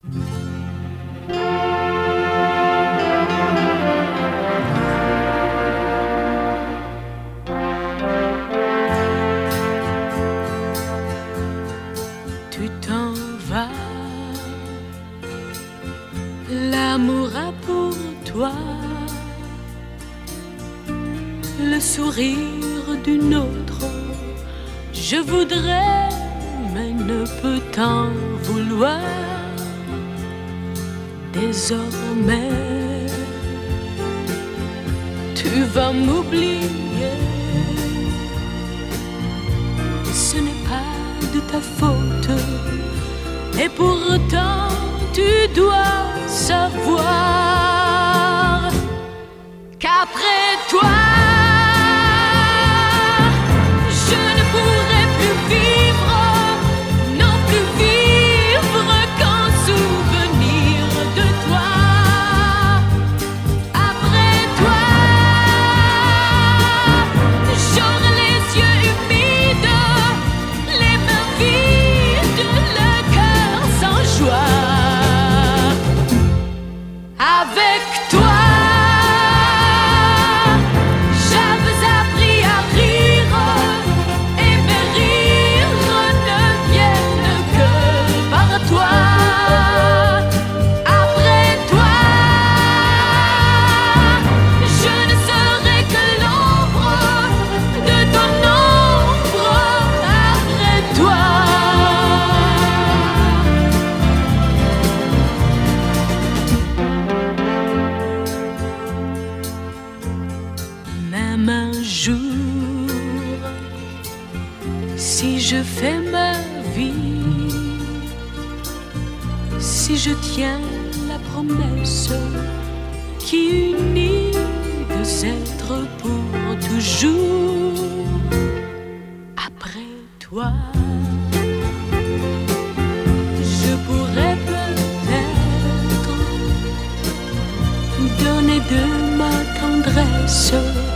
Tu t'en vas, l'amour a pour toi le sourire d'une autre. Je voudrais, mais ne peux t'en vouloir. Désormais, tu vas m'oublier. Ce n'est pas de ta faute, et pourtant tu dois savoir qu'après toi, je ne pourrai plus vivre, non plus vivre qu'en souvenir de toi. Après toi, j'aurai les yeux humides, les mains vides, le cœur sans joie. Avec toi, j'avais appris à rire, et mes rires ne viennent que par toi. Après toi, je ne serai que l'ombre de ton ombre. Après toi, même un jour, si je fais ma vie, si je tiens la promesse qui unit deux êtres pour toujours, après toi, je pourrais peut-être donner de ma tendresse